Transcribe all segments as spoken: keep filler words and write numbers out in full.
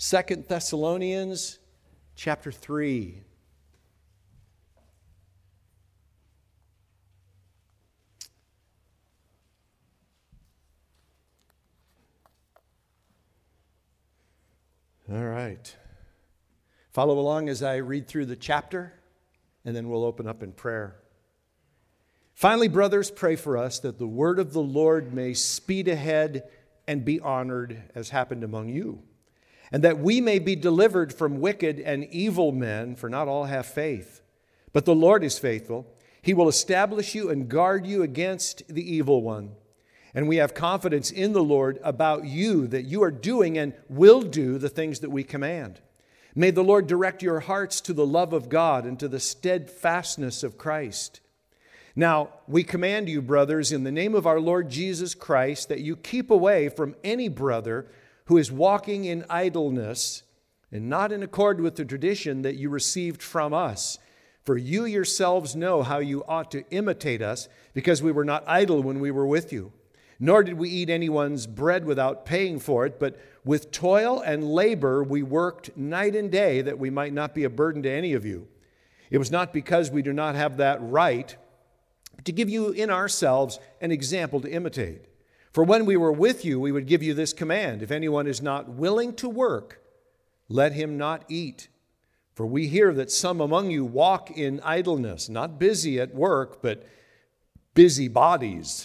Second Thessalonians chapter three. All right. Follow along as I read through the chapter, and then we'll open up in prayer. Finally, brothers, pray for us that the word of the Lord may speed ahead and be honored as happened among you, and that we may be delivered from wicked and evil men, for not all have faith. But the Lord is faithful. He will establish you and guard you against the evil one. And we have confidence in the Lord about you, that you are doing and will do the things that we command. May the Lord direct your hearts to the love of God and to the steadfastness of Christ. Now, we command you, brothers, in the name of our Lord Jesus Christ, that you keep away from any brother who is walking in idleness and not in accord with the tradition that you received from us. For you yourselves know how you ought to imitate us, because we were not idle when we were with you. Nor did we eat anyone's bread without paying for it, but with toil and labor we worked night and day that we might not be a burden to any of you. It was not because we do not have that right, but to give you in ourselves an example to imitate. For when we were with you, we would give you this command: if anyone is not willing to work, let him not eat. For we hear that some among you walk in idleness, not busy at work, but busy bodies.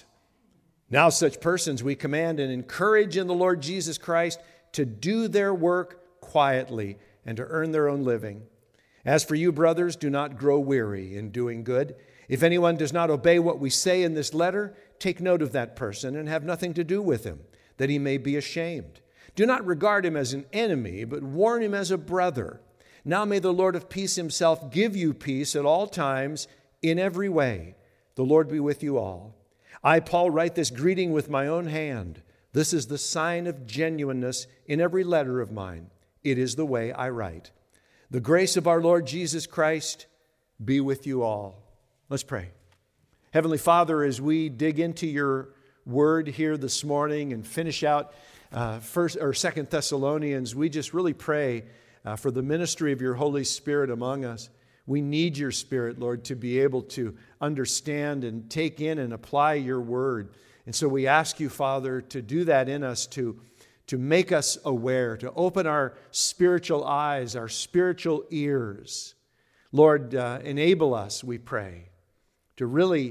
Now such persons we command and encourage in the Lord Jesus Christ to do their work quietly and to earn their own living. As for you, brothers, do not grow weary in doing good. If anyone does not obey what we say in this letter, take note of that person and have nothing to do with him, that he may be ashamed. Do not regard him as an enemy, but warn him as a brother. Now may the Lord of peace himself give you peace at all times, in every way. The Lord be with you all. I, Paul, write this greeting with my own hand. This is the sign of genuineness in every letter of mine. It is the way I write. The grace of our Lord Jesus Christ be with you all. Let's pray. Heavenly Father, as we dig into your word here this morning and finish out uh, first or Second Thessalonians, we just really pray uh, for the ministry of your Holy Spirit among us. We need your Spirit, Lord, to be able to understand and take in and apply your word. And so we ask you, Father, to do that in us, to, to make us aware, to open our spiritual eyes, our spiritual ears. Lord, uh, enable us, we pray, to really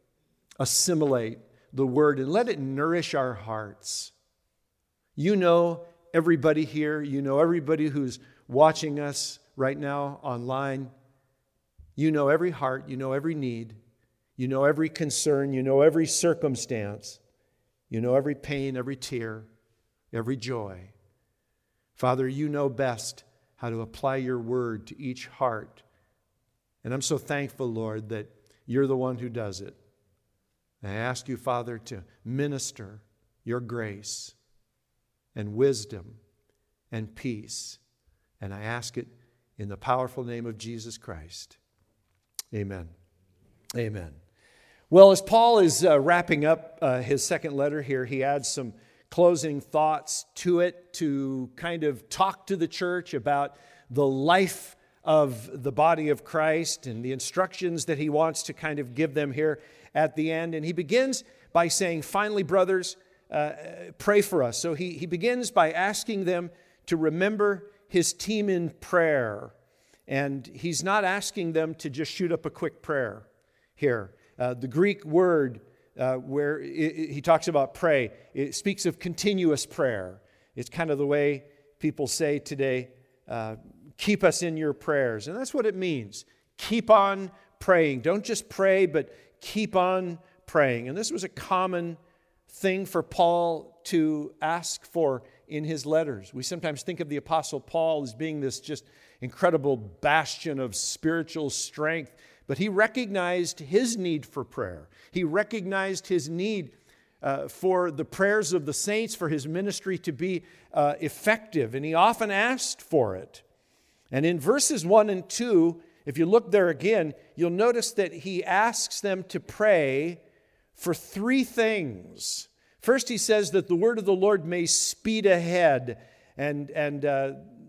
assimilate the word and let it nourish our hearts. You know everybody here. You know everybody who's watching us right now online. You know every heart, you know every need, you know every concern, you know every circumstance, you know every pain, every tear, every joy. Father, you know best how to apply your word to each heart. And I'm so thankful, Lord, that you're the one who does it. And I ask you, Father, to minister your grace and wisdom and peace. And I ask it in the powerful name of Jesus Christ. Amen. Amen. Well, as Paul is uh, wrapping up uh, his second letter here, he adds some closing thoughts to it to kind of talk to the church about the life of the body of Christ and the instructions that he wants to kind of give them here at the end. And he begins by saying, finally, brothers, uh, pray for us. So he, he begins by asking them to remember his team in prayer. And he's not asking them to just shoot up a quick prayer here. Uh, the Greek word uh, where it, it, he talks about pray, it speaks of continuous prayer. It's kind of the way people say today, uh, keep us in your prayers. And that's what it means. Keep on praying. Don't just pray, but keep on praying. And this was a common thing for Paul to ask for in his letters. We sometimes think of the Apostle Paul as being this just incredible bastion of spiritual strength, but he recognized his need for prayer. He recognized his need uh, for the prayers of the saints, for his ministry to be uh, effective, and he often asked for it. And in verses one and two, if you look there again, you'll notice that he asks them to pray for three things. First, he says that the word of the Lord may speed ahead. And, and uh,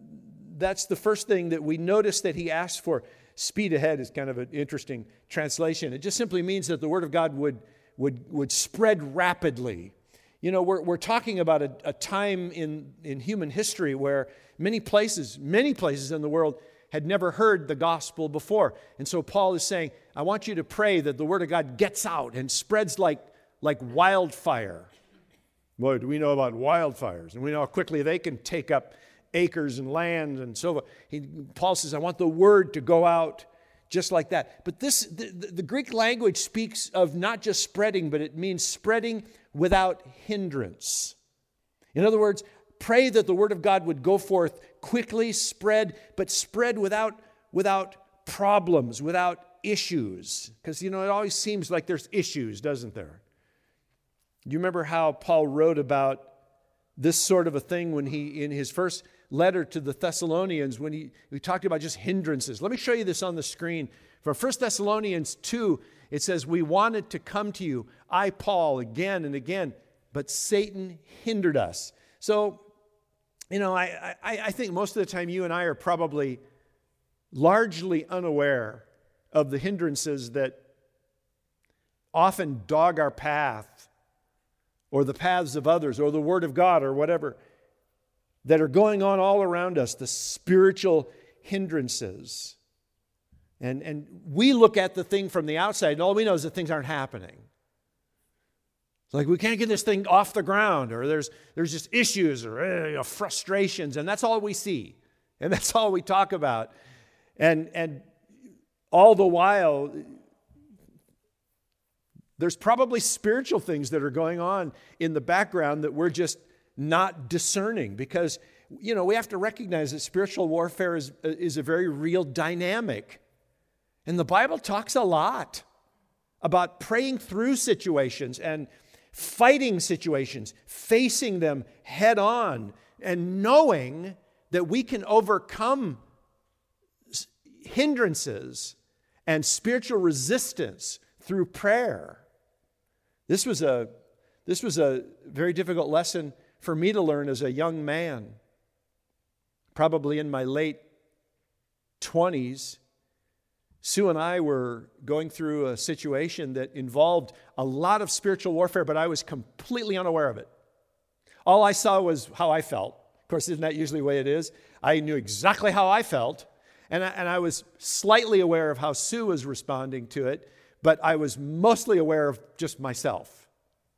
that's the first thing that we notice that he asked for. Speed ahead is kind of an interesting translation. It just simply means that the Word of God would, would, would spread rapidly. You know, we're, we're talking about a, a time in, in human history where many places, many places in the world had never heard the gospel before. And so Paul is saying, I want you to pray that the Word of God gets out and spreads like, like wildfire. Boy, do we know about wildfires, and we know how quickly they can take up acres and land and so forth. He, Paul says, I want the word to go out just like that. But this, the, the Greek language speaks of not just spreading, but it means spreading without hindrance. In other words, pray that the word of God would go forth quickly, spread, but spread without, without problems, without issues. Because, you know, it always seems like there's issues, doesn't there? Do you remember how Paul wrote about this sort of a thing when he, in his first letter to the Thessalonians, when he, he talked about just hindrances? Let me show you this on the screen. For First Thessalonians two, it says, we wanted to come to you, I, Paul, again and again, but Satan hindered us. So, you know, I, I, I think most of the time you and I are probably largely unaware of the hindrances that often dog our path, or the paths of others, or the Word of God, or whatever, that are going on all around us, the spiritual hindrances. And, and we look at the thing from the outside, and all we know is that things aren't happening. It's like we can't get this thing off the ground, or there's, there's just issues, or uh, you know, frustrations, and that's all we see. And that's all we talk about. And, and all the while, there's probably spiritual things that are going on in the background that we're just not discerning, because, you know, we have to recognize that spiritual warfare is, is a very real dynamic. And the Bible talks a lot about praying through situations and fighting situations, facing them head on, and knowing that we can overcome hindrances and spiritual resistance through prayer. This was a, this was a very difficult lesson for me to learn as a young man. Probably in my late twenties, Sue and I were going through a situation that involved a lot of spiritual warfare, but I was completely unaware of it. All I saw was how I felt. Of course, isn't that usually the way it is? I knew exactly how I felt, and I, and I was slightly aware of how Sue was responding to it, but I was mostly aware of just myself.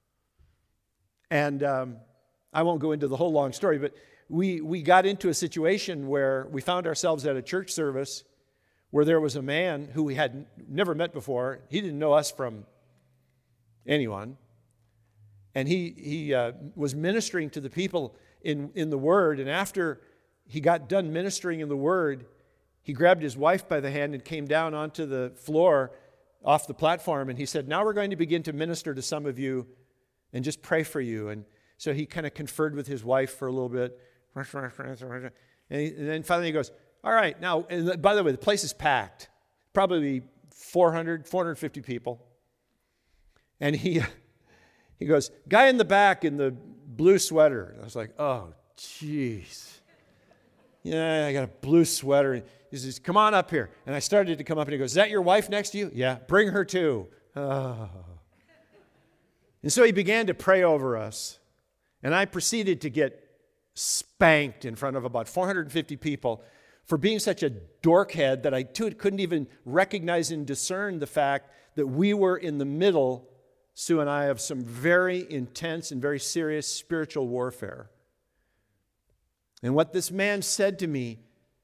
And um, I won't go into the whole long story, but we, we got into a situation where we found ourselves at a church service where there was a man who we had never met before. He didn't know us from anyone. And he, he uh, was ministering to the people in, in the Word. And after he got done ministering in the Word, he grabbed his wife by the hand and came down onto the floor off the platform, and he said, now we're going to begin to minister to some of you and just pray for you. And so he kind of conferred with his wife for a little bit. And, he, and then finally he goes, all right, now, and by the way, the place is packed. Probably four hundred, four hundred fifty people. And he, he goes, guy in the back in the blue sweater. And I was like, oh, jeez. Yeah, I got a blue sweater. He says, come on up here. And I started to come up, and he goes, is that your wife next to you? Yeah, bring her too. Oh. And so he began to pray over us. And I proceeded to get spanked in front of about four hundred fifty people for being such a dorkhead that I too couldn't even recognize and discern the fact that we were in the middle, Sue and I, of some very intense and very serious spiritual warfare. And what this man said to me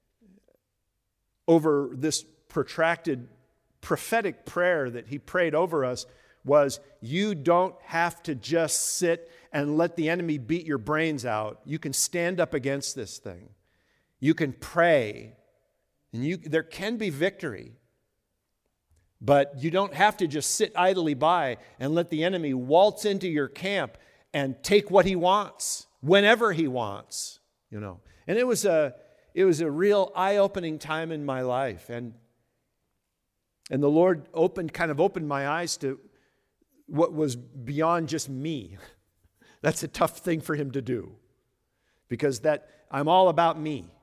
over this protracted prophetic prayer that he prayed over us was, you don't have to just sit and let the enemy beat your brains out. You can stand up against this thing. You can pray, and you, there can be victory. But you don't have to just sit idly by and let the enemy waltz into your camp and take what he wants, whenever he wants, you know. And it was a, it was a real eye-opening time in my life. And, and the Lord opened, kind of opened my eyes to what was beyond just me. That's a tough thing for him to do, because that I'm all about me.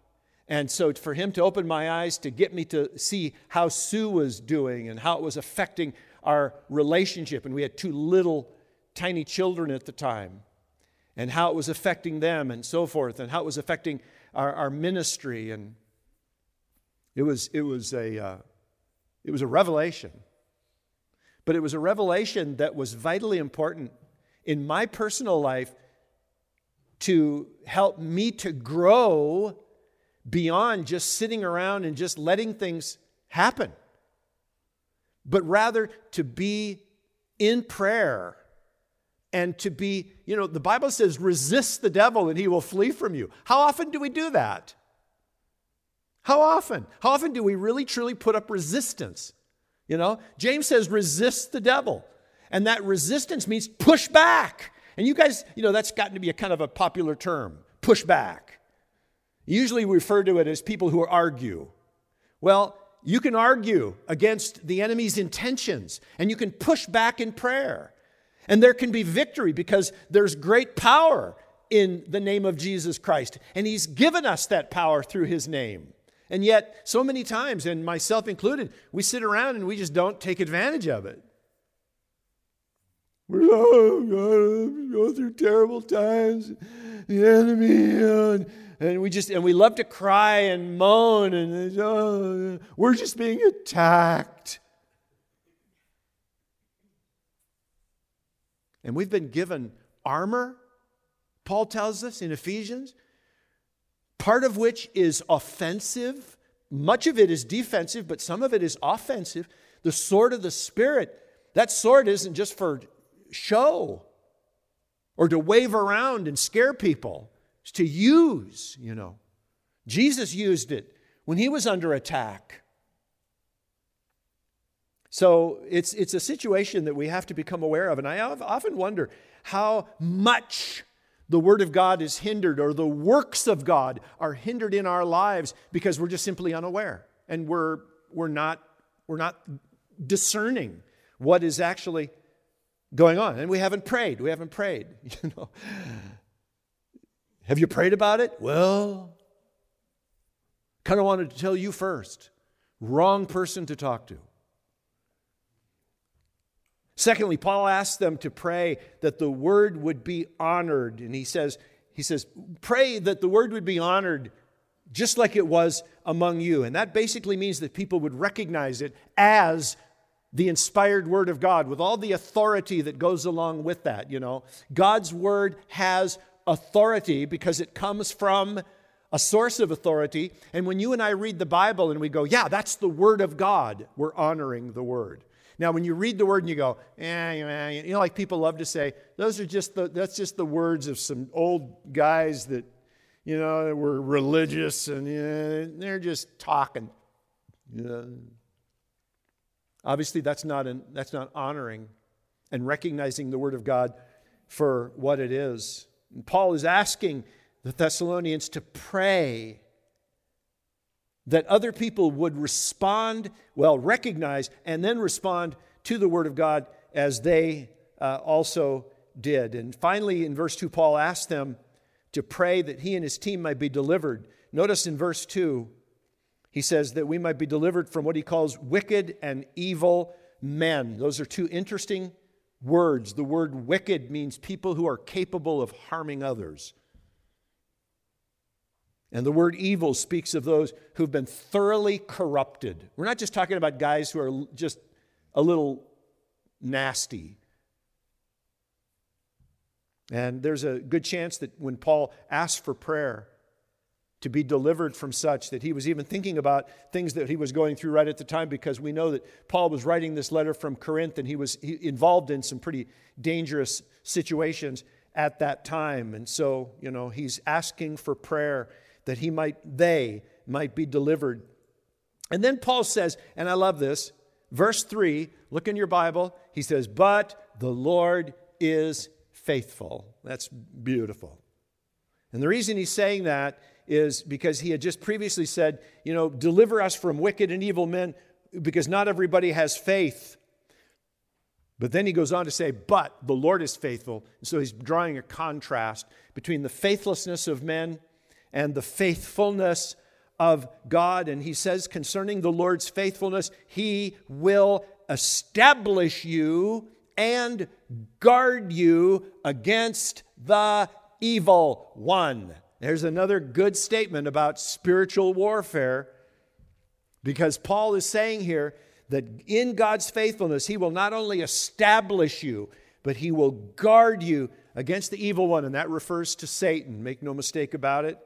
And so for him to open my eyes to get me to see how Sue was doing and how it was affecting our relationship. And we had two little tiny children at the time. And how it was affecting them and so forth. And how it was affecting our, our ministry. And it was, it was a, uh, it was a revelation. But it was a revelation that was vitally important in my personal life to help me to grow beyond just sitting around and just letting things happen, but rather to be in prayer and to be, you know, the Bible says, resist the devil and he will flee from you. How often do we do that? How often? How often do we really truly put up resistance? You know, James says, resist the devil. And that resistance means push back. And you guys, you know, that's gotten to be a kind of a popular term, push back. Usually we refer to it as people who argue. Well, you can argue against the enemy's intentions, and you can push back in prayer. And there can be victory because there's great power in the name of Jesus Christ. And he's given us that power through his name. And yet, so many times, and myself included, we sit around and we just don't take advantage of it. We're, oh, God, I'm going through terrible times. The enemy, and, and we just and we love to cry and moan, and oh, we're just being attacked. And we've been given armor, Paul tells us in Ephesians, part of which is offensive. Much of it is defensive, but some of it is offensive. The sword of the Spirit, that sword isn't just for show or to wave around and scare people. It's to use, you know. Jesus used it when he was under attack. So it's, it's a situation that we have to become aware of. And I often wonder how much the Word of God is hindered, or the works of God are hindered in our lives because we're just simply unaware. And we're, we're, not, we're not discerning what is actually going on. And we haven't prayed. We haven't prayed. You know. Have you prayed about it? Well, kind of wanted to tell you first. Wrong person to talk to. Secondly, Paul asks them to pray that the word would be honored. And he says, he says, pray that the word would be honored just like it was among you. And that basically means that people would recognize it as the inspired word of God with all the authority that goes along with that, you know. God's word has authority because it comes from a source of authority. And when you and I read the Bible and we go, yeah, that's the word of God, we're honoring the word. Now, when you read the word and you go, eh, you know, like people love to say, those are just the, that's just the words of some old guys that, you know, were religious and you know, they're just talking. You know. Obviously, that's not an, that's not honoring and recognizing the word of God for what it is. And Paul is asking the Thessalonians to pray that other people would respond, well, recognize, and then respond to the Word of God as they uh, also did. And finally, in verse two, Paul asked them to pray that he and his team might be delivered. Notice in verse two, he says that we might be delivered from what he calls wicked and evil men. Those are two interesting words. The word wicked means people who are capable of harming others. And the word evil speaks of those who've been thoroughly corrupted. We're not just talking about guys who are just a little nasty. And there's a good chance that when Paul asked for prayer to be delivered from such, that he was even thinking about things that he was going through right at the time, because we know that Paul was writing this letter from Corinth and he was involved in some pretty dangerous situations at that time. And so, you know, he's asking for prayer that he might, they might be delivered. And then Paul says, and I love this, verse three, look in your Bible, he says, but the Lord is faithful. That's beautiful. And the reason he's saying that is because he had just previously said, you know, deliver us from wicked and evil men, because not everybody has faith. But then he goes on to say, but the Lord is faithful. And so he's drawing a contrast between the faithlessness of men and the faithfulness of God. And he says concerning the Lord's faithfulness, he will establish you and guard you against the evil one. There's another good statement about spiritual warfare, because Paul is saying here that in God's faithfulness, he will not only establish you, but he will guard you against the evil one. And that refers to Satan. Make no mistake about it.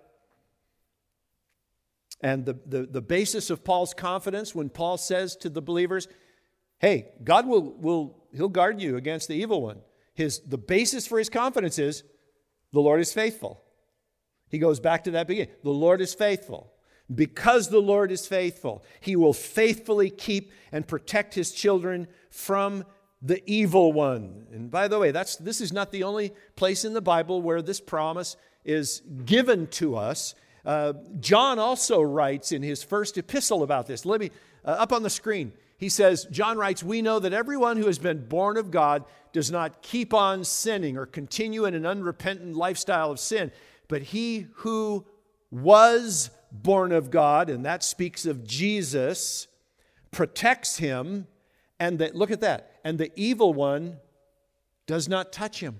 And the, the, the basis of Paul's confidence when Paul says to the believers, hey, God will, will he'll guard you against the evil one. His, the basis for his confidence is the Lord is faithful. He goes back to that beginning. The Lord is faithful. Because the Lord is faithful, he will faithfully keep and protect his children from the evil one. And by the way, that's this is not the only place in the Bible where this promise is given to us. Uh, John also writes in his first epistle about this. Let me, uh, up on the screen, he says, John writes, we know that everyone who has been born of God does not keep on sinning or continue in an unrepentant lifestyle of sin. But he who was born of God, and that speaks of Jesus, protects him, and that, look at that, and the evil one does not touch him.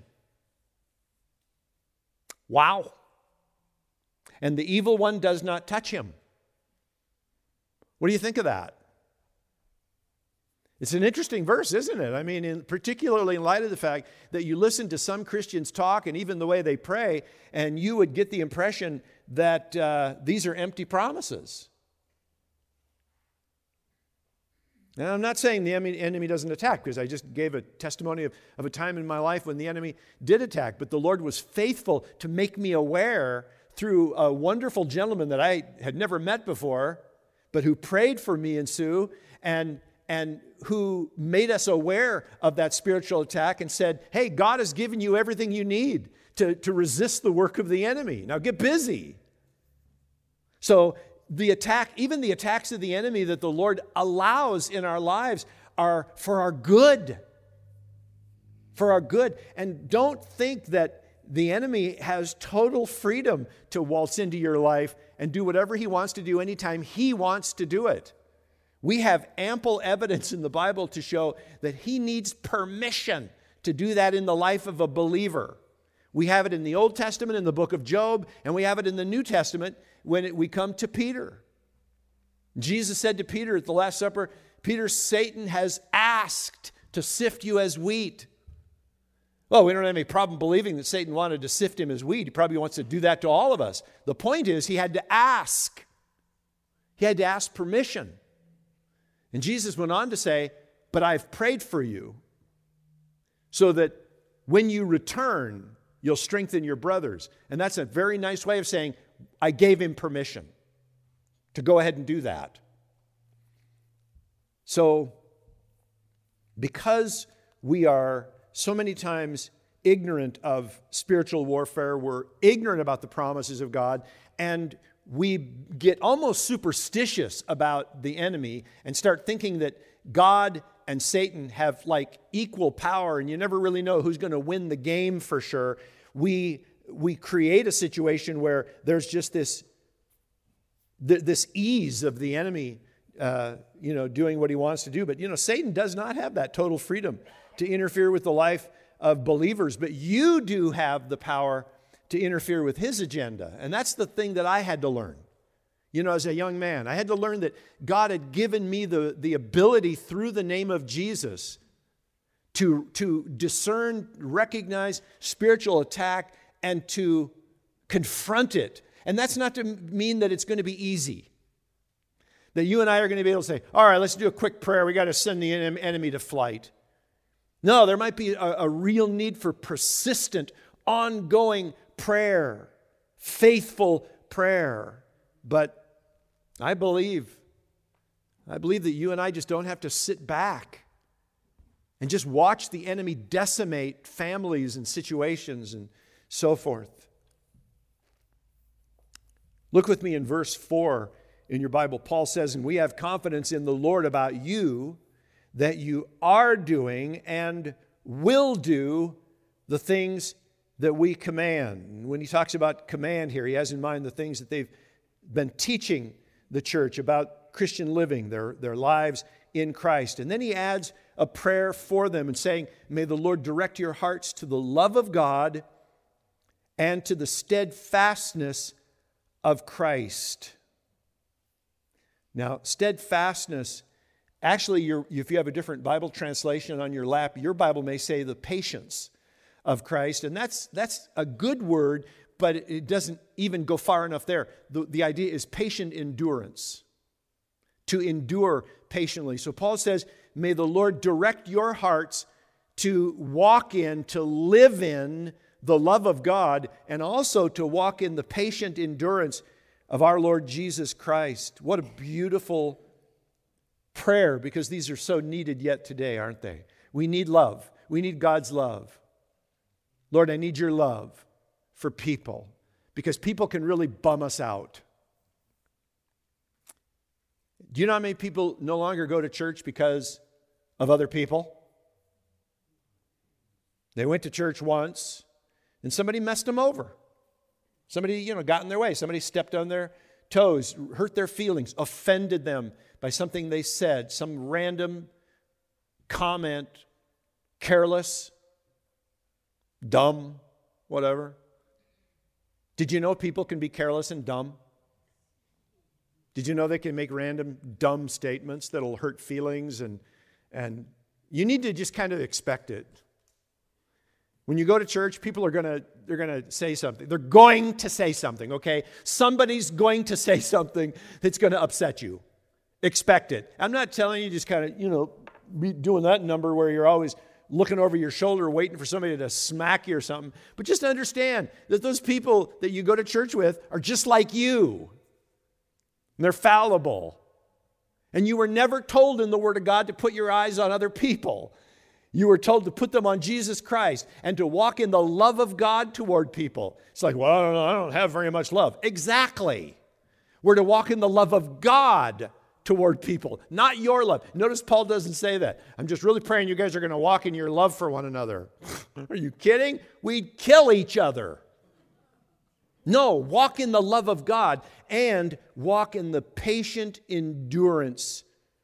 Wow. And the evil one does not touch him. What do you think of that? It's an interesting verse, isn't it? I mean, in, particularly in light of the fact that you listen to some Christians talk and even the way they pray, and you would get the impression that uh, these are empty promises. Now, I'm not saying the enemy, enemy doesn't attack, because I just gave a testimony of, of a time in my life when the enemy did attack, but the Lord was faithful to make me aware through a wonderful gentleman that I had never met before, but who prayed for me and Sue, and and who made us aware of that spiritual attack and said, hey, God has given you everything you need to, to resist the work of the enemy. Now get busy. So the attack, even the attacks of the enemy that the Lord allows in our lives are for our good. For our good. And don't think that the enemy has total freedom to waltz into your life and do whatever he wants to do anytime he wants to do it. We have ample evidence in the Bible to show that he needs permission to do that in the life of a believer. We have it in the Old Testament in the book of Job, and we have it in the New Testament when it, we come to Peter. Jesus said to Peter at the Last Supper, Peter, Satan has asked to sift you as wheat. Well, we don't have any problem believing that Satan wanted to sift him as wheat. He probably wants to do that to all of us. The point is, he had to ask. He had to ask permission. And Jesus went on to say, but I've prayed for you so that when you return, you'll strengthen your brothers. And that's a very nice way of saying, I gave him permission to go ahead and do that. So, because we are so many times ignorant of spiritual warfare, we're ignorant about the promises of God, and we get almost superstitious about the enemy and start thinking that God and Satan have like equal power and you never really know who's going to win the game for sure. We, we create a situation where there's just this, th- this ease of the enemy uh, you know, doing what he wants to do. But, you know, Satan does not have that total freedom to interfere with the life of believers. But you do have the power to interfere with his agenda. And that's the thing that I had to learn. You know, as a young man, I had to learn that God had given me the, the ability through the name of Jesus to, to discern, recognize spiritual attack and to confront it. And that's not to mean that it's going to be easy. That you and I are going to be able to say, all right, let's do a quick prayer. We got to send the enemy to flight. No, there might be a, a real need for persistent, ongoing prayer, faithful prayer. But I believe, I believe that you and I just don't have to sit back and just watch the enemy decimate families and situations and so forth. Look with me in verse four in your Bible. Paul says, and we have confidence in the Lord about you, that you are doing and will do the things that we command. When he talks about command here, he has in mind the things that they've been teaching the church, about Christian living, their, their lives in Christ. And then he adds a prayer for them and saying, may the Lord direct your hearts to the love of God and to the steadfastness of Christ. Now, steadfastness, actually, you're, if you have a different Bible translation on your lap, your Bible may say the patience of Christ. And that's, that's a good word, but it doesn't even go far enough there. The, the idea is patient endurance, to endure patiently. So Paul says, may the Lord direct your hearts to walk in, to live in the love of God, and also to walk in the patient endurance of our Lord Jesus Christ. What a beautiful prayer, because these are so needed yet today, aren't they? We need love. We need God's love. Lord, I need your love for people, because people can really bum us out. Do you know how many people no longer go to church because of other people? They went to church once, and somebody messed them over. Somebody, you know, got in their way. Somebody stepped on their toes, hurt their feelings, offended them by something they said, some random comment, careless, dumb, whatever. Did you know people can be careless and dumb? Did you know they can make random dumb statements that'll hurt feelings? And, and you need to just kind of expect it. When you go to church, people are going to they're going to say something. They're going to say something, okay? Somebody's going to say something that's going to upset you. Expect it. I'm not telling you just kind of, you know, be doing that number where you're always looking over your shoulder waiting for somebody to smack you or something. But just understand that those people that you go to church with are just like you. And they're fallible. And you were never told in the Word of God to put your eyes on other people. You were told to put them on Jesus Christ and to walk in the love of God toward people. It's like, well, I don't know, I don't have very much love. Exactly. We're to walk in the love of God toward people, not your love. Notice Paul doesn't say that. I'm just really praying you guys are going to walk in your love for one another. Are you kidding? We'd kill each other. No, walk in the love of God and walk in the patient endurance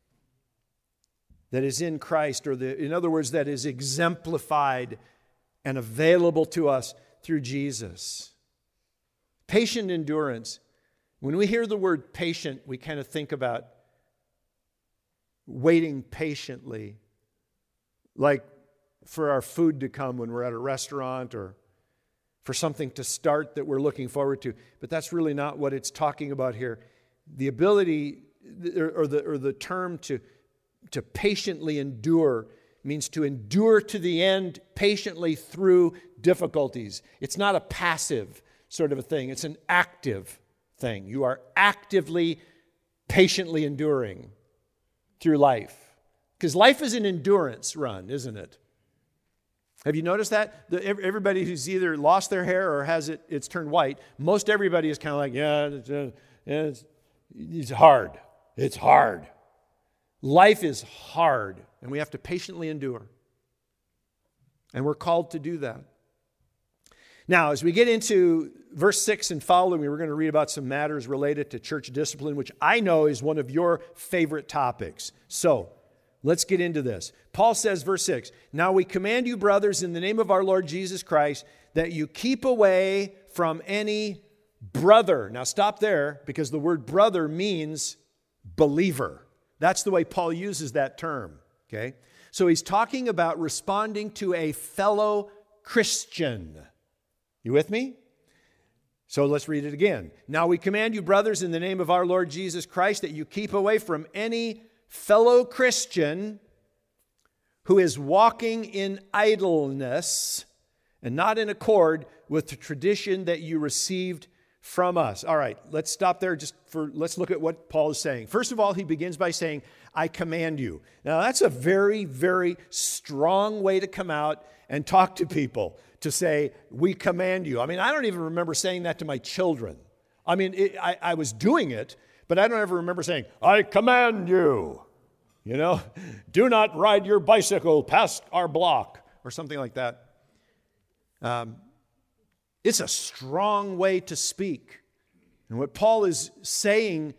that is in Christ, or the, in other words, that is exemplified and available to us through Jesus. Patient endurance. When we hear the word patient, we kind of think about waiting patiently, like for our food to come when we're at a restaurant, or for something to start that we're looking forward to. But that's really not what it's talking about here. The ability, or the, or the term to To patiently endure means to endure to the end patiently through difficulties. It's not a passive sort of a thing. It's an active thing. You are actively, patiently enduring through life. Because life is an endurance run, isn't it? Have you noticed that? The, everybody who's either lost their hair or has it, it's turned white, most everybody is kind of like, yeah, it's, uh, it's, it's hard. It's hard. Life is hard, and we have to patiently endure. And we're called to do that. Now, as we get into verse six and following, we're going to read about some matters related to church discipline, which I know is one of your favorite topics. So, let's get into this. Paul says, verse six, now we command you, brothers, in the name of our Lord Jesus Christ, that you keep away from any brother. Now, stop there, because the word brother means believer. That's the way Paul uses that term, okay? So he's talking about responding to a fellow Christian. You with me? So let's read it again. Now we command you, brothers, in the name of our Lord Jesus Christ, that you keep away from any fellow Christian who is walking in idleness and not in accord with the tradition that you received from us. All right, let's stop there just for, let's look at what Paul is saying. First of all, he begins by saying, I command you. Now, that's a very, very strong way to come out and talk to people, to say, we command you. I mean, I don't even remember saying that to my children. I mean, it, I, I was doing it, but I don't ever remember saying, I command you. You know, do not ride your bicycle past our block, or something like that. Um, It's a strong way to speak. And what Paul is saying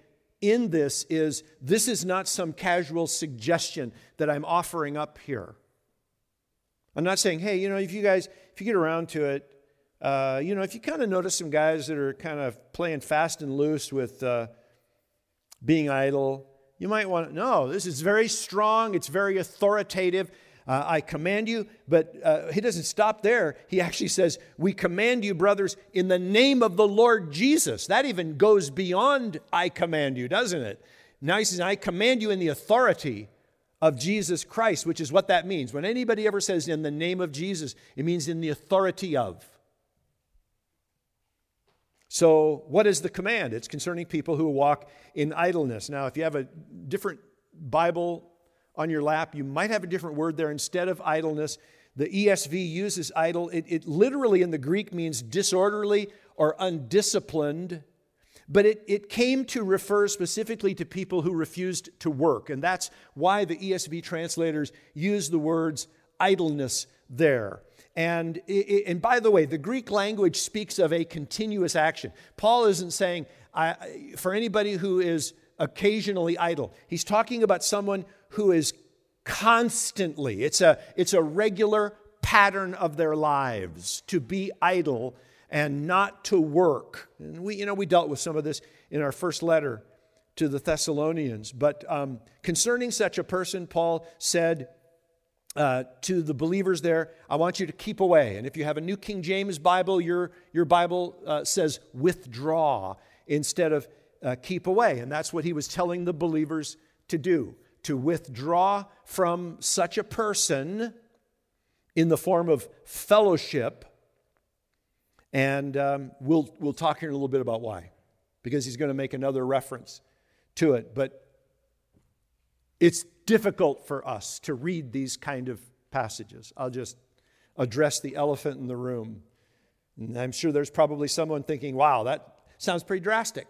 in this is, this is not some casual suggestion that I'm offering up here. I'm not saying, hey, you know, if you guys, if you get around to it, uh, you know, if you kind of notice some guys that are kind of playing fast and loose with uh, being idle, you might want to, no, this is very strong, it's very authoritative. Uh, I command you, but uh, he doesn't stop there. He actually says, we command you, brothers, in the name of the Lord Jesus. That even goes beyond I command you, doesn't it? Now he says, I command you in the authority of Jesus Christ, which is what that means. When anybody ever says in the name of Jesus, it means in the authority of. So what is the command? It's concerning people who walk in idleness. Now, if you have a different Bible on your lap, you might have a different word there. Instead of idleness, the E S V uses idle. It, it literally in the Greek means disorderly or undisciplined, but it, it came to refer specifically to people who refused to work. And that's why the E S V translators use the words idleness there. And, it, and by the way, the Greek language speaks of a continuous action. Paul isn't saying, I, for anybody who is occasionally idle. He's talking about someone who is constantly, it's a, it's a regular pattern of their lives to be idle and not to work. And we, you know, we dealt with some of this in our first letter to the Thessalonians. But um, concerning such a person, Paul said uh, to the believers there, I want you to keep away. And if you have a New King James Bible, your, your Bible uh, says withdraw instead of uh, keep away. And that's what he was telling the believers to do, to withdraw from such a person in the form of fellowship. And um, we'll, we'll talk here in a little bit about why, because he's going to make another reference to it. But it's difficult for us to read these kind of passages. I'll just address the elephant in the room. And I'm sure there's probably someone thinking, wow, that sounds pretty drastic.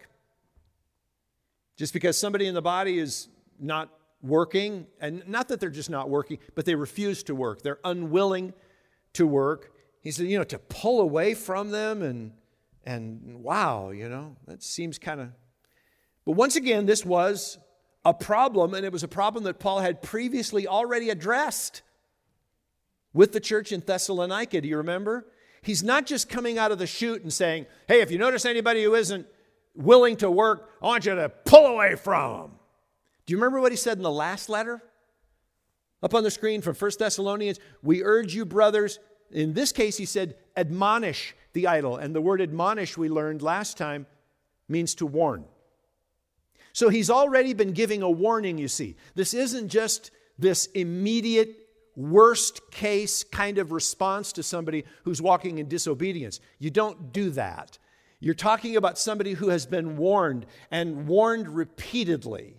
Just because somebody in the body is not working, and not that they're just not working, but they refuse to work. They're unwilling to work. He said, you know, to pull away from them and, and wow, you know, that seems kind of... But once again, this was a problem, and it was a problem that Paul had previously already addressed with the church in Thessalonica. Do you remember? He's not just coming out of the chute and saying, hey, if you notice anybody who isn't willing to work, I want you to pull away from them. Do you remember what he said in the last letter? Up on the screen from First Thessalonians, we urge you, brothers. In this case, he said, admonish the idle. And the word admonish, we learned last time, means to warn. So he's already been giving a warning, you see. This isn't just this immediate, worst case kind of response to somebody who's walking in disobedience. You don't do that. You're talking about somebody who has been warned and warned repeatedly.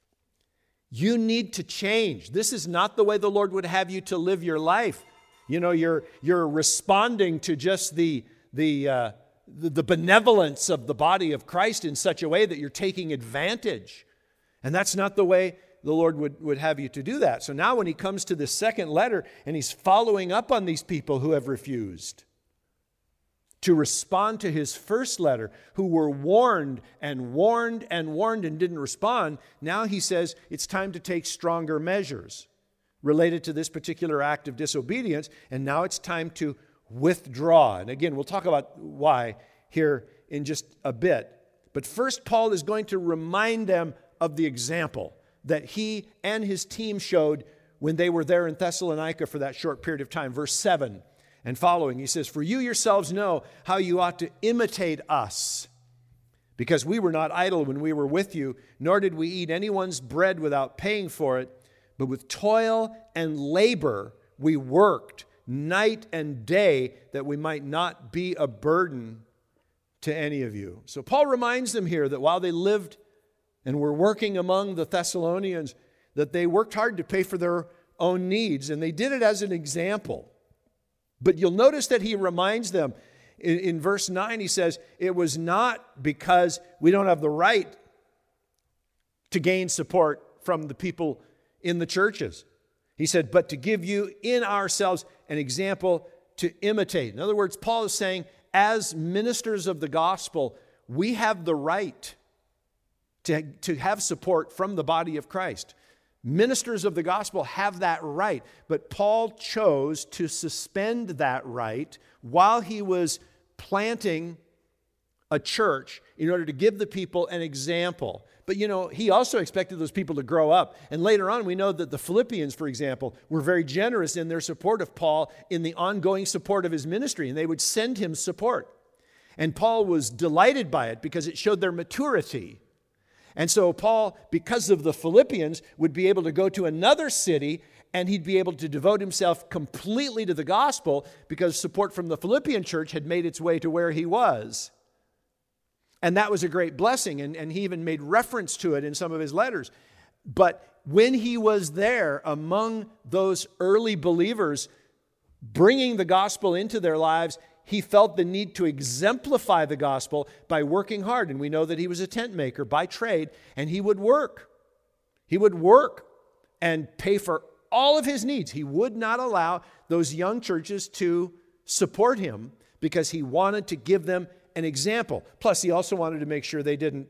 You need to change. This is not the way the Lord would have you to live your life. You know, you're, you're responding to just the, the, uh, the, the benevolence of the body of Christ in such a way that you're taking advantage. And that's not the way the Lord would, would have you to do that. So now when he comes to this second letter and he's following up on these people who have refused to respond to his first letter, who were warned and warned and warned and didn't respond, now he says it's time to take stronger measures related to this particular act of disobedience, and now it's time to withdraw. And again, we'll talk about why here in just a bit. But first, Paul is going to remind them of the example that he and his team showed when they were there in Thessalonica for that short period of time. Verse seven and following, he says, for you yourselves know how you ought to imitate us, because we were not idle when we were with you, nor did we eat anyone's bread without paying for it, but with toil and labor we worked night and day that we might not be a burden to any of you. So Paul reminds them here that while they lived and were working among the Thessalonians, that they worked hard to pay for their own needs, and they did it as an example. But you'll notice that he reminds them in, in verse nine, he says, it was not because we don't have the right to gain support from the people in the churches. He said, but to give you in ourselves an example to imitate. In other words, Paul is saying, as ministers of the gospel, we have the right to, to have support from the body of Christ. Ministers of the gospel have that right, but Paul chose to suspend that right while he was planting a church in order to give the people an example. But you know, he also expected those people to grow up. And later on, we know that the Philippians, for example, were very generous in their support of Paul in the ongoing support of his ministry, and they would send him support. And Paul was delighted by it because it showed their maturity. And so Paul, because of the Philippians, would be able to go to another city and he'd be able to devote himself completely to the gospel because support from the Philippian church had made its way to where he was. And that was a great blessing, and, and he even made reference to it in some of his letters. But when he was there among those early believers, bringing the gospel into their lives, he felt the need to exemplify the gospel by working hard. And we know that he was a tent maker by trade, and he would work. He would work and pay for all of his needs. He would not allow those young churches to support him because he wanted to give them an example. Plus, he also wanted to make sure they didn't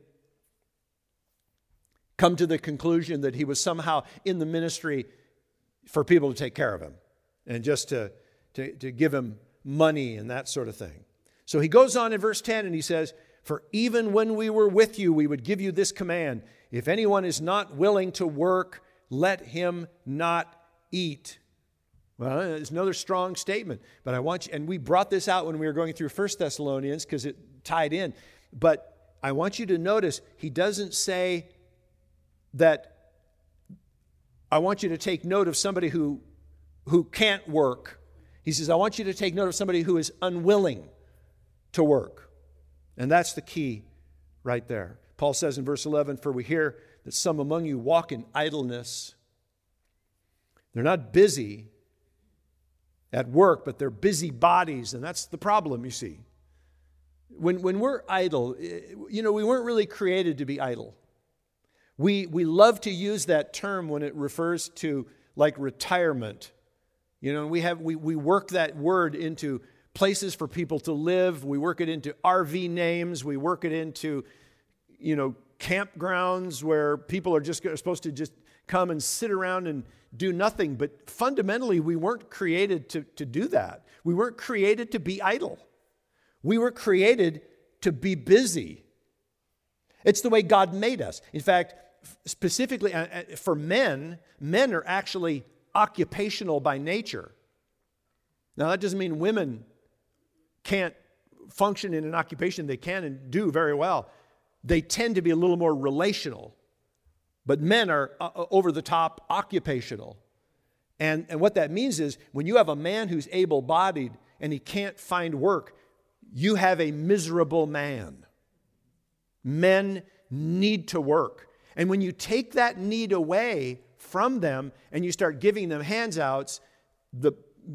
come to the conclusion that he was somehow in the ministry for people to take care of him and just to, to, to give him money and that sort of thing. So he goes on in verse ten and he says, "For even when we were with you, we would give you this command. If anyone is not willing to work, let him not eat." Well, it's another strong statement, but I want you, and we brought this out when we were going through First Thessalonians because it tied in, but I want you to notice he doesn't say that I want you to take note of somebody who, who can't work. He says, I want you to take note of somebody who is unwilling to work. And that's the key right there. Paul says in verse eleven, "For we hear that some among you walk in idleness." They're not busy at work, but they're busy bodies, and that's the problem, you see. When, when we're idle, you know, we weren't really created to be idle. We, we love to use that term when it refers to like retirement. You know, we have we, we work that word into places for people to live. We work it into R V names. We work it into, you know, campgrounds where people are just supposed to just come and sit around and do nothing. But fundamentally, we weren't created to, to do that. We weren't created to be idle. We were created to be busy. It's the way God made us. In fact, specifically for men, men are actually occupational by nature. Now, that doesn't mean women can't function in an occupation. They can and do very well. They tend to be a little more relational. But men are uh, over-the-top occupational. And, and what that means is when you have a man who's able-bodied and he can't find work, you have a miserable man. Men need to work. And when you take that need away from them and you start giving them handouts, the,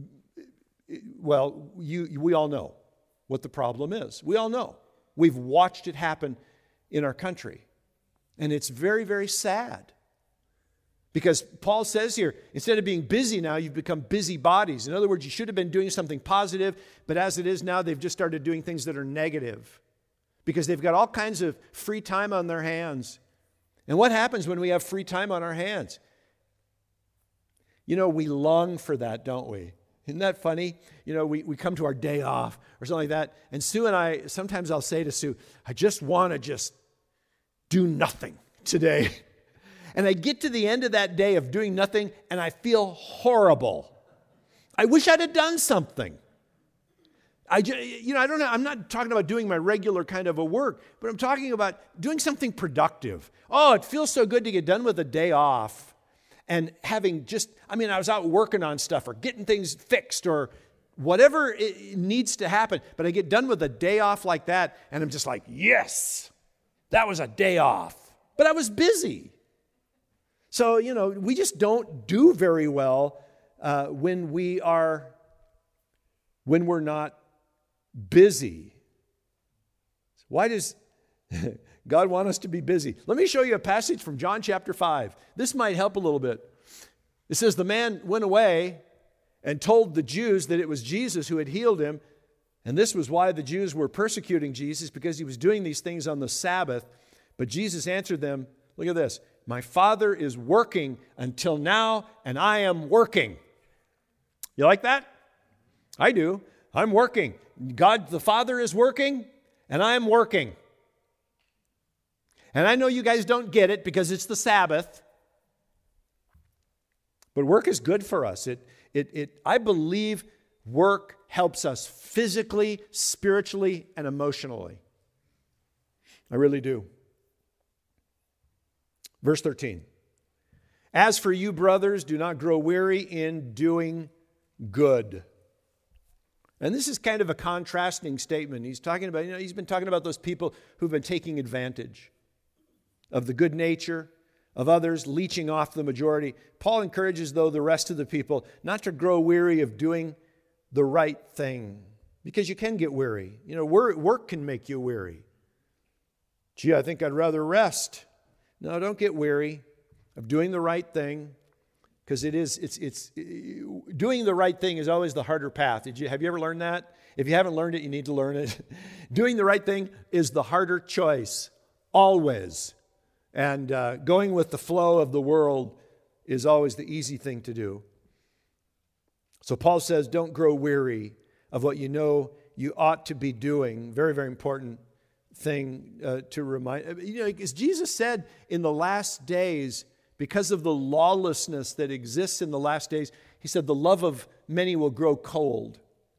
well, you, we all know what the problem is. We all know. We've watched it happen in our country. And it's very, very sad. Because Paul says here, instead of being busy now, you've become busy bodies. In other words, you should have been doing something positive, but as it is now, they've just started doing things that are negative. Because they've got all kinds of free time on their hands. And what happens when we have free time on our hands? You know, we long for that, don't we? Isn't that funny? You know, we, we come to our day off or something like that. And Sue and I, sometimes I'll say to Sue, I just want to just do nothing today. And I get to the end of that day of doing nothing and I feel horrible. I wish I'd have done something. I, you know, I don't know, I'm not talking about doing my regular kind of a work, but I'm talking about doing something productive. Oh, it feels so good to get done with a day off and having just, I mean, I was out working on stuff or getting things fixed or whatever it needs to happen, but I get done with a day off like that and I'm just like, yes, that was a day off. But I was busy. So, you know, we just don't do very well uh, when we are, when we're not busy. Why does God want us to be busy? Let me show you a passage from John chapter five. This might help a little bit. It says, the man went away and told the Jews that it was Jesus who had healed him. And this was why the Jews were persecuting Jesus, because he was doing these things on the Sabbath. But Jesus answered them, look at this, my Father is working until now, and I am working. You like that? I do. I'm working. God the Father is working, and I am working. And I know you guys don't get it because it's the Sabbath. But work is good for us. It, it, it, I believe work helps us physically, spiritually, and emotionally. I really do. Verse thirteen. As for you, brothers, do not grow weary in doing good. And this is kind of a contrasting statement. He's talking about, you know, he's been talking about those people who've been taking advantage of the good nature of others, leeching off the majority. Paul encourages, though, the rest of the people not to grow weary of doing the right thing, because you can get weary. You know, work can make you weary. Gee, I think I'd rather rest. No, don't get weary of doing the right thing, because it is, it's, it's, doing the right thing is always the harder path. Did you, have you ever learned that? If you haven't learned it, you need to learn it. Doing the right thing is the harder choice, always. And uh, going with the flow of the world is always the easy thing to do. So Paul says, don't grow weary of what you know you ought to be doing. Very, very important thing uh, to remind. You know, as Jesus said, in the last days, because of the lawlessness that exists in the last days, he said the love of many will grow cold.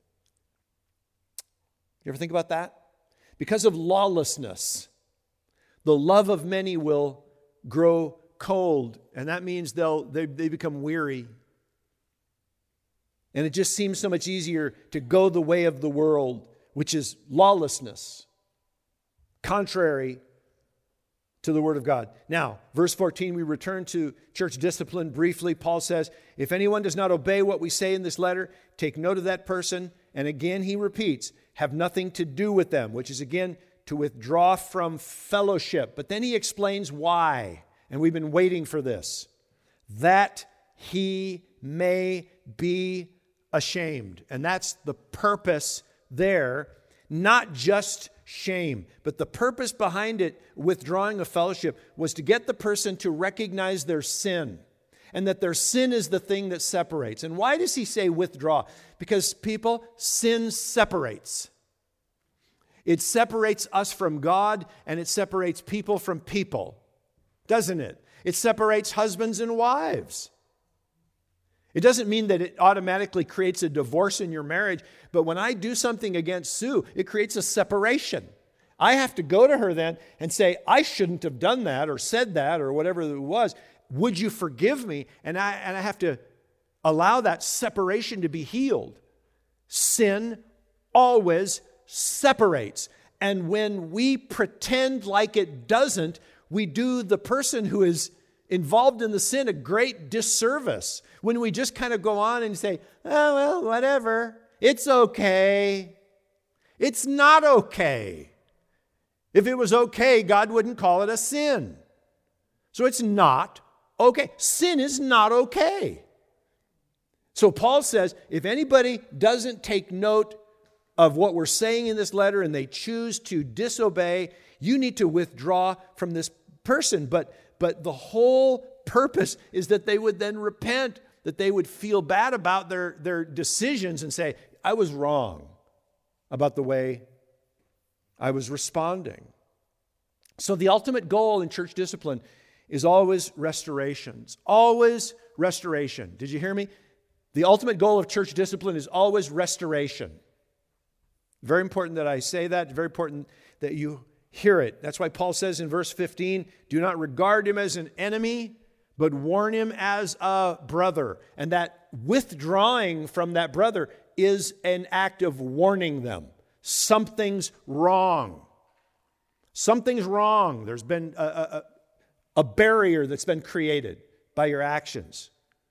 You ever think about that? Because of lawlessness, the love of many will grow cold, and that means they'll they, they become weary. And it just seems so much easier to go the way of the world, which is lawlessness, contrary to the Word of God. Now, verse fourteen, we return to church discipline briefly. Paul says, if anyone does not obey what we say in this letter, take note of that person. And again, he repeats, have nothing to do with them, which is again to withdraw from fellowship. But then he explains why. And we've been waiting for this. That he may be ashamed. And that's the purpose there. Not just shame, but the purpose behind it, withdrawing a fellowship, was to get the person to recognize their sin. And that their sin is the thing that separates. And why does he say withdraw? Because people, sin separates. It separates us from God, and it separates people from people, doesn't it? It separates husbands and wives. It doesn't mean that it automatically creates a divorce in your marriage, but when I do something against Sue, it creates a separation. I have to go to her then and say, I shouldn't have done that or said that or whatever it was. Would you forgive me? And I, and I have to allow that separation to be healed. Sin always separates. And when we pretend like it doesn't, we do the person who is involved in the sin a great disservice. When we just kind of go on and say, oh, well, whatever. It's okay. It's not okay. If it was okay, God wouldn't call it a sin. So it's not okay. Sin is not okay. So Paul says, if anybody doesn't take note of what we're saying in this letter and they choose to disobey, you need to withdraw from this person. But, but the whole purpose is that they would then repent, that they would feel bad about their, their decisions and say, I was wrong about the way I was responding. So the ultimate goal in church discipline is always restoration. It's always restoration. Did you hear me? The ultimate goal of church discipline is always restoration. Very important that I say that. Very important that you hear it. That's why Paul says in verse fifteen, do not regard him as an enemy, but warn him as a brother. And that withdrawing from that brother is an act of warning them. Something's wrong. Something's wrong. There's been a, a, a barrier that's been created by your actions.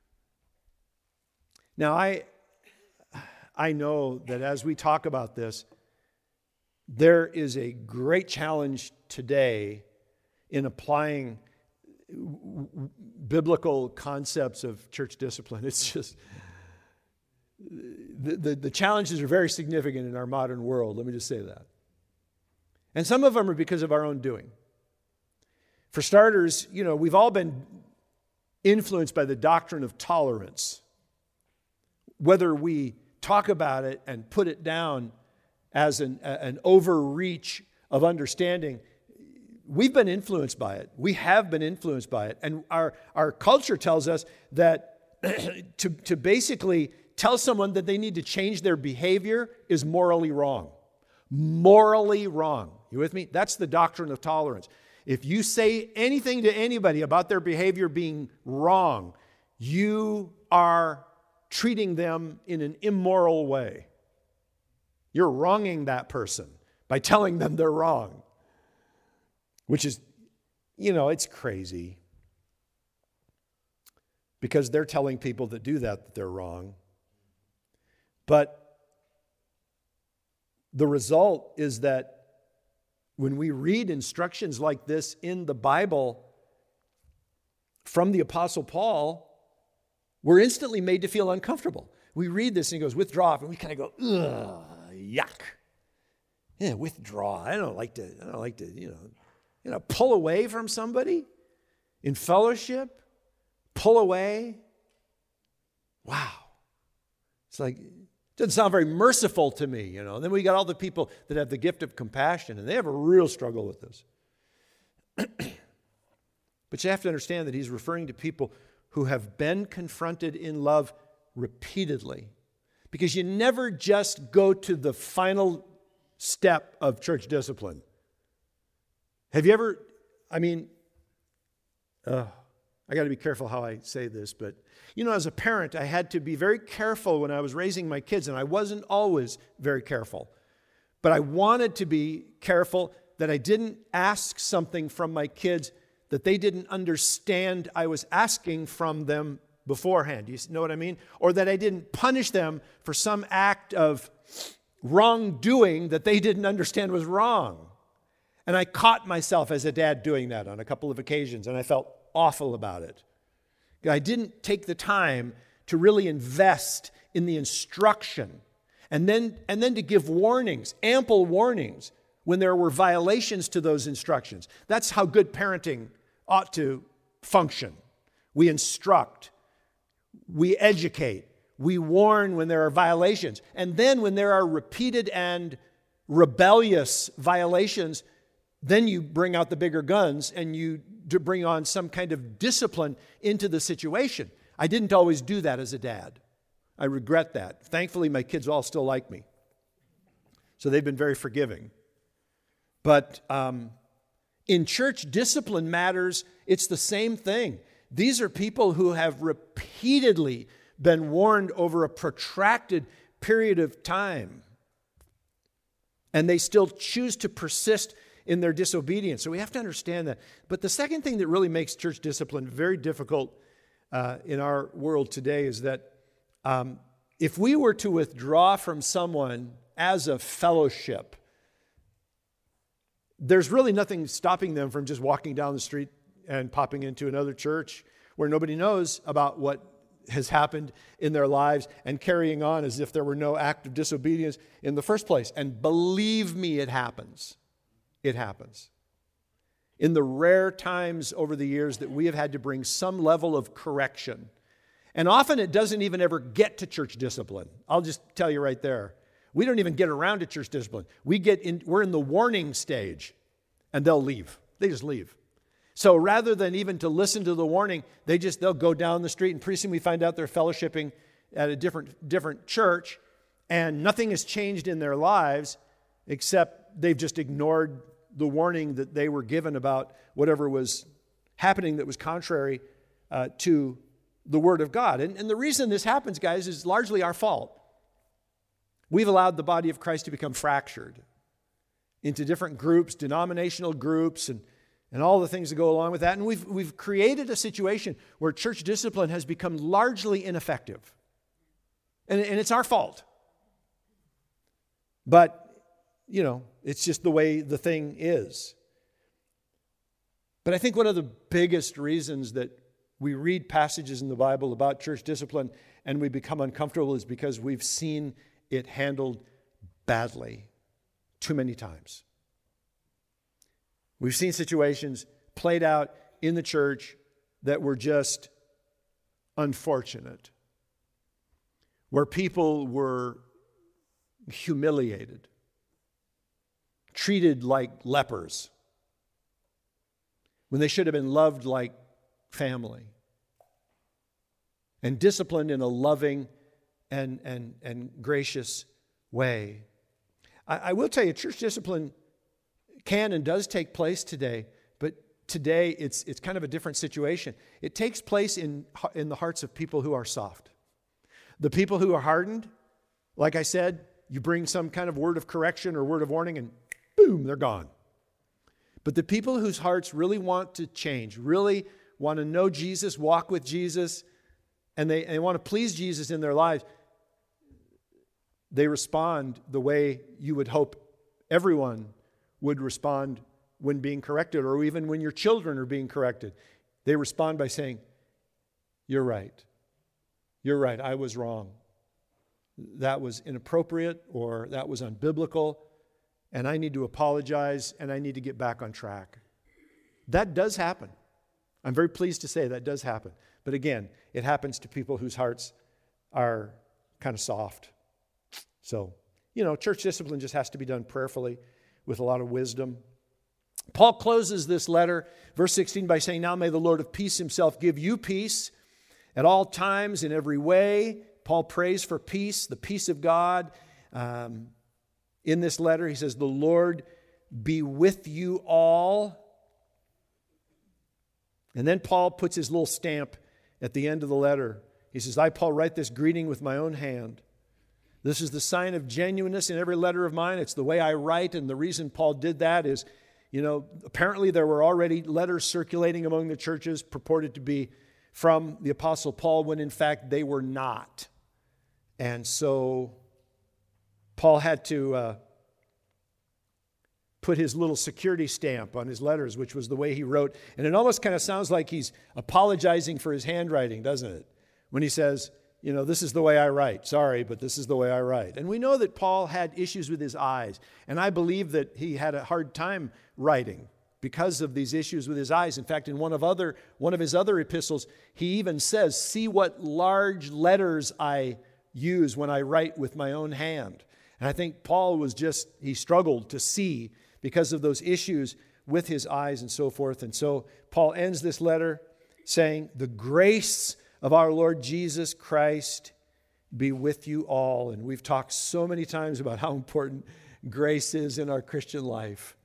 Now, I... I know that as we talk about this, there is a great challenge today in applying biblical concepts of church discipline. It's just, the, the, the challenges are very significant in our modern world, let me just say that. And some of them are because of our own doing. For starters, you know, we've all been influenced by the doctrine of tolerance. Whether we talk about it and put it down as an, an overreach of understanding, we've been influenced by it. We have been influenced by it. And our, our culture tells us that to, to basically tell someone that they need to change their behavior is morally wrong. Morally wrong. You with me? That's the doctrine of tolerance. If you say anything to anybody about their behavior being wrong, you are treating them in an immoral way. You're wronging that person by telling them they're wrong, which is, you know, it's crazy. Because they're telling people that do that that they're wrong. But the result is that when we read instructions like this in the Bible from the Apostle Paul, we're instantly made to feel uncomfortable. We read this and he goes, withdraw, and we kind of go, ugh, yuck. Yeah, withdraw. I don't like to, I don't like to, you know, you know, pull away from somebody in fellowship. Pull away. Wow. It's like, it doesn't sound very merciful to me, you know. And then we got all the people that have the gift of compassion, and they have a real struggle with this. But you have to understand that he's referring to people who have been confronted in love repeatedly. Because you never just go to the final step of church discipline. Have you ever, I mean, uh, I got to be careful how I say this, but, you know, as a parent, I had to be very careful when I was raising my kids, and I wasn't always very careful. But I wanted to be careful that I didn't ask something from my kids that they didn't understand I was asking from them beforehand. You know what I mean? Or that I didn't punish them for some act of wrongdoing that they didn't understand was wrong. And I caught myself as a dad doing that on a couple of occasions, and I felt awful about it. I didn't take the time to really invest in the instruction and then, and then to give warnings, ample warnings, when there were violations to those instructions. That's how good parenting ought to function. We instruct, we educate, we warn when there are violations. And then when there are repeated and rebellious violations, then you bring out the bigger guns and you to bring on some kind of discipline into the situation. I didn't always do that as a dad. I regret that. Thankfully, my kids all still like me. So they've been very forgiving. But um, in church, discipline matters. It's the same thing. These are people who have repeatedly been warned over a protracted period of time. And they still choose to persist in their disobedience. So we have to understand that. But the second thing that really makes church discipline very difficult uh, in our world today is that um, if we were to withdraw from someone as a fellowship, there's really nothing stopping them from just walking down the street and popping into another church where nobody knows about what has happened in their lives and carrying on as if there were no act of disobedience in the first place. And believe me, it happens. It happens. In the rare times over the years that we have had to bring some level of correction, and often it doesn't even ever get to church discipline. I'll just tell you right there. We don't even get around to church discipline. We get in, we're in the warning stage, and they'll leave. They just leave. So rather than even to listen to the warning, they just, they'll go down the street, and pretty soon we find out they're fellowshipping at a different, different church, and nothing has changed in their lives except they've just ignored the warning that they were given about whatever was happening that was contrary uh, to the Word of God. And, and the reason this happens, guys, is largely our fault. We've allowed the body of Christ to become fractured into different groups, denominational groups, and, and all the things that go along with that. And we've, we've created a situation where church discipline has become largely ineffective. And, and it's our fault. But you know, it's just the way the thing is. But I think one of the biggest reasons that we read passages in the Bible about church discipline and we become uncomfortable is because we've seen it handled badly too many times. We've seen situations played out in the church that were just unfortunate, where people were humiliated, treated like lepers, when they should have been loved like family, and disciplined in a loving and, and, and gracious way. I, I will tell you, church discipline can and does take place today, but today it's, it's kind of a different situation. It takes place in, in the hearts of people who are soft. The people who are hardened, like I said, you bring some kind of word of correction or word of warning and boom, they're gone. But the people whose hearts really want to change, really want to know Jesus, walk with Jesus, and they, and they want to please Jesus in their lives, they respond the way you would hope everyone would respond when being corrected, or even when your children are being corrected. They respond by saying, "You're right. You're right. I was wrong. That was inappropriate, or that was unbiblical, and I need to apologize, and I need to get back on track." That does happen. I'm very pleased to say that does happen. But again, it happens to people whose hearts are kind of soft. So, you know, church discipline just has to be done prayerfully with a lot of wisdom. Paul closes this letter, verse sixteen, by saying, "Now may the Lord of peace himself give you peace at all times, in every way." Paul prays for peace, the peace of God. Um, in this letter, he says, "The Lord be with you all." And then Paul puts his little stamp at the end of the letter. He says, "I, Paul, write this greeting with my own hand. This is the sign of genuineness in every letter of mine. It's the way I write." And the reason Paul did that is, you know, apparently there were already letters circulating among the churches purported to be from the Apostle Paul, when in fact they were not. And so Paul had to uh, put his little security stamp on his letters, which was the way he wrote. And it almost kind of sounds like he's apologizing for his handwriting, doesn't it? When he says, you know, "This is the way I write. Sorry, but this is the way I write." And we know that Paul had issues with his eyes. And I believe that he had a hard time writing because of these issues with his eyes. In fact, in one of other one of his other epistles, he even says, "See what large letters I use when I write with my own hand." And I think Paul was just, he struggled to see because of those issues with his eyes and so forth. And so Paul ends this letter saying, "The grace of our Lord Jesus Christ be with you all." And we've talked so many times about how important grace is in our Christian life.